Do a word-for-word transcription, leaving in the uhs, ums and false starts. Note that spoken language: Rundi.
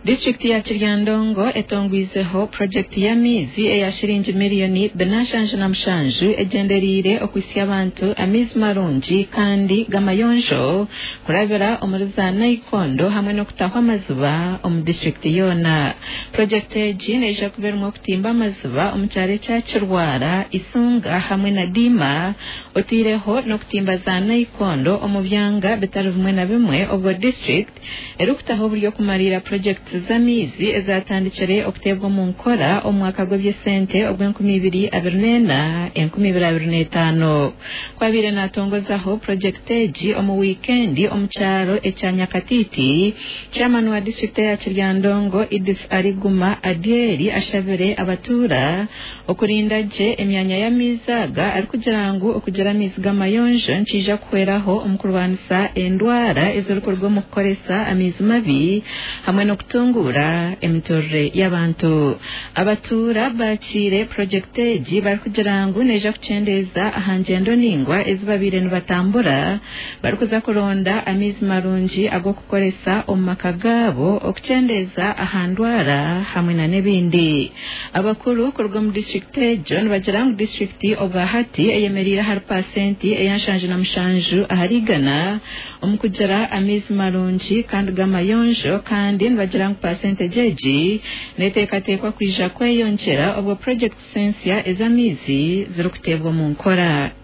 District ya Kiryandongo etongwizeho project ya mizi eya shiringi miliyoni benashanje na mushanju egenderire okwisi abantu amizi marungi kandi gamayonjo kurabira omuriza Nayikondo hamwe no kutahwa amazuba omu district yona. Project eji neja kuberwa kutimba amazuba omu cyare cya Kirwara Isunga hamwe na Dima otireho no kutimba za Nayikondo omu byanga bitari bimwe na bimwe obwo district erukutaho buryo kumarira project zamizi ezatandikire okutebwa mu nkora omwaka gw'ebyesente ogw'enkumi ibiri abiri n'ena enkumi ibiri abiri n'etaano kwabire natongozaho project eji omu weekendi omu cyaro ekya Nyakatiti. Chairman wa district ya Kiryandongo Edith Ariguma Adieri ashabere abatura okurinda je emyanya ya mizaga ari kugira ngo okugira miziga mayonjo nkija kweraho omukurwanisa endwara ezorukorwa mu kukoresa amizi mabi hamwe no kutungura emitorre y'abantu. Abatura bakire project eji bari kugira ngo neja kucendeza ahanjendo ningwa ezibabire nibatambura bari kuza kuronda amizi marungi ago kukoresa omumaka gabo okucendeza ahandwara hamwe na nebindi. Abakuru kurwa mu district ejo nibagira mu district obwahati eyemerira hari pasenti eyanshanje na mushanju aharigana omukugera amizi marungi kandi gamayonjo kandi nibagira ngo percentage eji netekatekwa kwija kweyongera obwo project sensia ezamizi zirukutebwa mu nkora.